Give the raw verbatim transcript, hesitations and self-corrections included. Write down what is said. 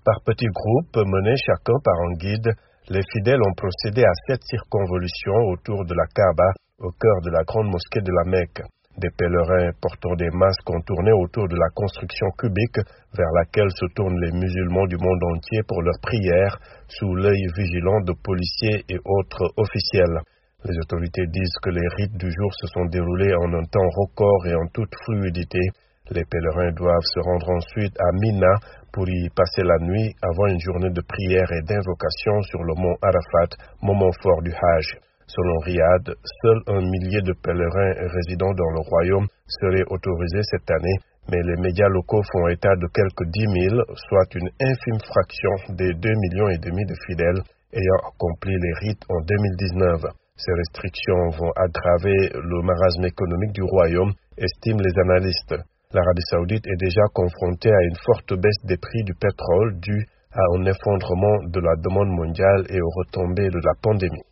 Par petits groupes, menés chacun par un guide, les fidèles ont procédé à sept circonvolutions autour de la Kaaba, au cœur de la grande mosquée de la Mecque. Des pèlerins portant des masques ont tourné autour de la construction cubique vers laquelle se tournent les musulmans du monde entier pour leurs prières, sous l'œil vigilant de policiers et autres officiels. Les autorités disent que les rites du jour se sont déroulés en un temps record et en toute fluidité. Les pèlerins doivent se rendre ensuite à Mina pour y passer la nuit avant une journée de prière et d'invocation sur le mont Arafat, moment fort du Hajj. Selon Riyad, seul un millier de pèlerins résidant dans le royaume seraient autorisés cette année, mais les médias locaux font état de quelques dix mille, soit une infime fraction des deux millions et demi de fidèles ayant accompli les rites en deux mille dix-neuf. Ces restrictions vont aggraver le marasme économique du royaume, estiment les analystes. L'Arabie saoudite est déjà confrontée à une forte baisse des prix du pétrole due à un effondrement de la demande mondiale et aux retombées de la pandémie.